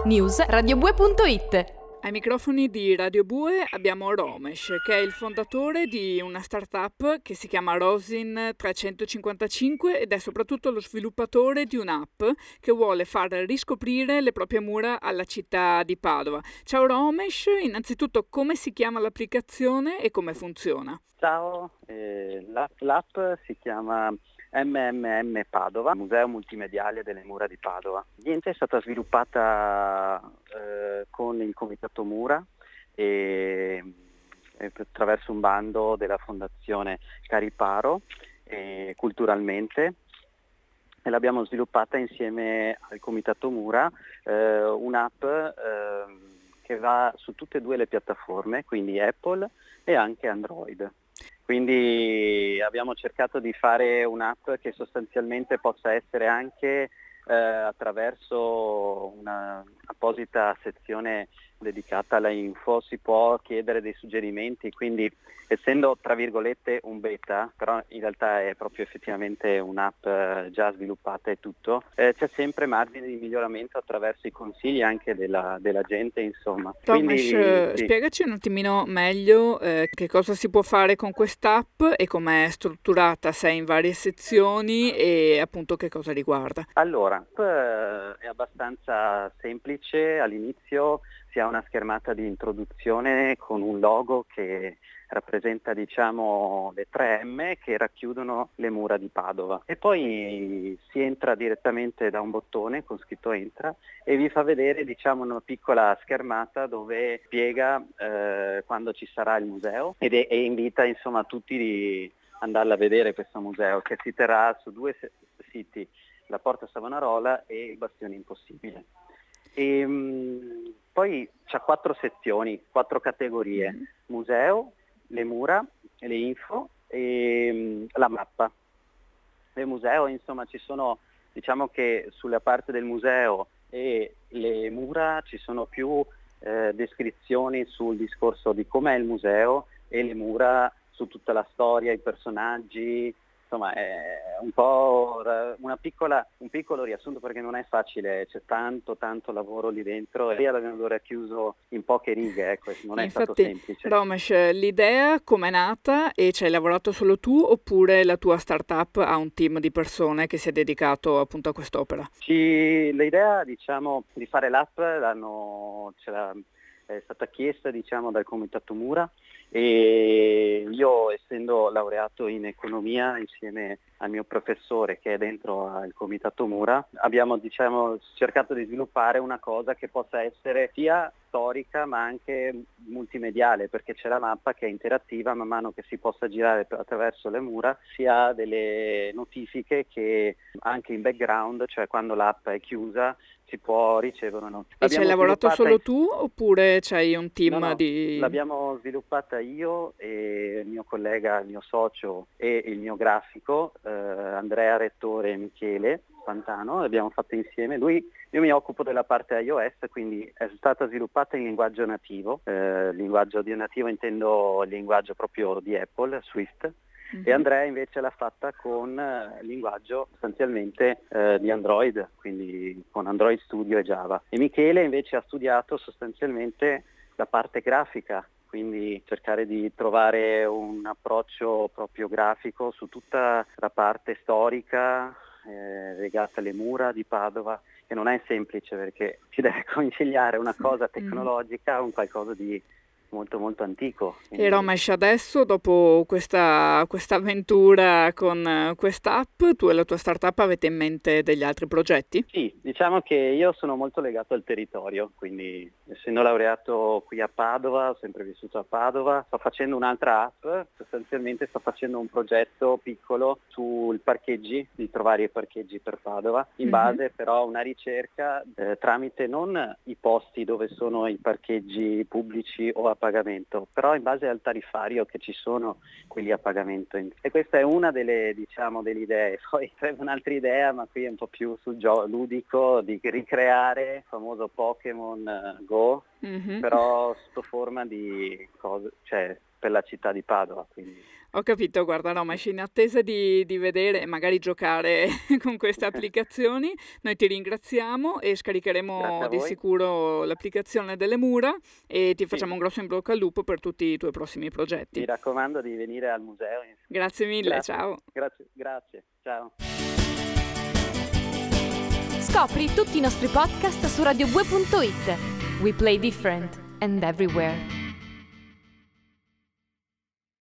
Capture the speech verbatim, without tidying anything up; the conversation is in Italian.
News radiobue punto it. Ai microfoni di Radio Bue abbiamo Romesh, che è il fondatore di una startup che si chiama Rosin trecentocinquantacinque ed è soprattutto lo sviluppatore di un'app che vuole far riscoprire le proprie mura alla città di Padova. Ciao Romesh, innanzitutto come si chiama l'applicazione e come funziona? Ciao, eh, l'app, l'app si chiama M M M Padova, Museo Multimediale delle Mura di Padova. Niente, è stata sviluppata eh, con il Comitato Mura e, e attraverso un bando della Fondazione Cariparo e Culturalmente, e l'abbiamo sviluppata insieme al Comitato Mura, eh, un'app eh, che va su tutte e due le piattaforme, quindi Apple e anche Android. Quindi abbiamo cercato di fare un'app che sostanzialmente possa essere anche eh, attraverso una apposita sezione dedicata alla info, si può chiedere dei suggerimenti, quindi essendo tra virgolette un beta, però in realtà è proprio effettivamente un'app eh, già sviluppata e tutto, eh, c'è sempre margine di miglioramento attraverso i consigli anche della, della gente, insomma. Romesh, Quindi, sì. spiegaci un attimino meglio eh, che cosa si può fare con quest'app e com'è strutturata, se è in varie sezioni e appunto che cosa riguarda. Allora, l'app è abbastanza semplice, all'inizio si ha una schermata di introduzione con un logo che rappresenta, diciamo, le tre M che racchiudono le mura di Padova, e poi si entra direttamente da un bottone con scritto entra e vi fa vedere, diciamo, una piccola schermata dove spiega eh, quando ci sarà il museo ed è, e invita insomma tutti di andarla a vedere questo museo, che si terrà su due siti, la Porta Savonarola e il Bastione Impossibile. E, mh, poi c'ha quattro sezioni, quattro categorie: mm-hmm. museo, le mura, le info e mh, la mappa. Nel museo, insomma, ci sono, diciamo che sulla parte del museo e le mura ci sono più eh, descrizioni sul discorso di com'è il museo, e le mura su tutta la storia, i personaggi. Insomma, è un po' una piccola, un piccolo riassunto, perché non è facile, c'è tanto tanto lavoro lì dentro e l'abbiamo racchiuso in poche righe, ecco, non è Infatti, stato semplice. Romesh, l'idea com'è nata e ci hai lavorato solo tu oppure la tua startup ha un team di persone che si è dedicato appunto a quest'opera? Ci, l'idea, diciamo, di fare l'app l'hanno, ce l'ha, è stata chiesta, diciamo, dal Comitato Mura, e io, essendo laureato in economia insieme al mio professore che è dentro al Comitato Mura, abbiamo, diciamo, cercato di sviluppare una cosa che possa essere sia storica ma anche multimediale, perché c'è la mappa che è interattiva, man mano che si possa girare attraverso le mura si ha delle notifiche che anche in background, cioè quando l'app è chiusa, si può ricevere una notifica. E ci hai lavorato solo in... tu oppure c'hai un team no, no, di... L'abbiamo sviluppata io e il mio collega, il mio socio e il mio grafico, eh, Andrea Rettore e Michele Pantano, l'abbiamo fatta insieme. Lui, io mi occupo della parte iOS, quindi è stata sviluppata in linguaggio nativo, eh, linguaggio di nativo intendo il linguaggio proprio di Apple, Swift. Mm-hmm. E Andrea invece l'ha fatta con eh, linguaggio sostanzialmente eh, di Android, quindi con Android Studio e Java. E Michele invece ha studiato sostanzialmente la parte grafica, quindi cercare di trovare un approccio proprio grafico su tutta la parte storica eh, legata alle mura di Padova, che non è semplice perché si deve conciliare una cosa tecnologica con qualcosa di molto molto antico. Quindi... E Romesh, adesso dopo questa questa avventura con quest'app, tu e la tua startup avete in mente degli altri progetti? Sì, diciamo che io sono molto legato al territorio, quindi essendo laureato qui a Padova, ho sempre vissuto a Padova, sto facendo un'altra app, sostanzialmente sto facendo un progetto piccolo sul parcheggi, di trovare i parcheggi per Padova, in base mm-hmm. però a una ricerca eh, tramite non i posti dove sono i parcheggi pubblici o a pagamento, però in base al tariffario che ci sono quelli a pagamento. E questa è una delle, diciamo, delle idee. Poi serve un'altra idea, ma qui è un po' più sul gioco ludico, di ricreare il famoso Pokémon Go, mm-hmm. però sotto forma di cose, cioè per la città di Padova. Quindi. Ho capito, guarda Romesh, in attesa di, di vedere e magari giocare con queste applicazioni, noi ti ringraziamo e scaricheremo di sicuro l'applicazione delle mura e ti facciamo sì. un grosso in bocca al lupo per tutti i tuoi prossimi progetti. Mi raccomando di venire al museo. Grazie mille, grazie. ciao. Grazie, grazie, ciao. Scopri tutti i nostri podcast su radio bue punto it. We play different and everywhere.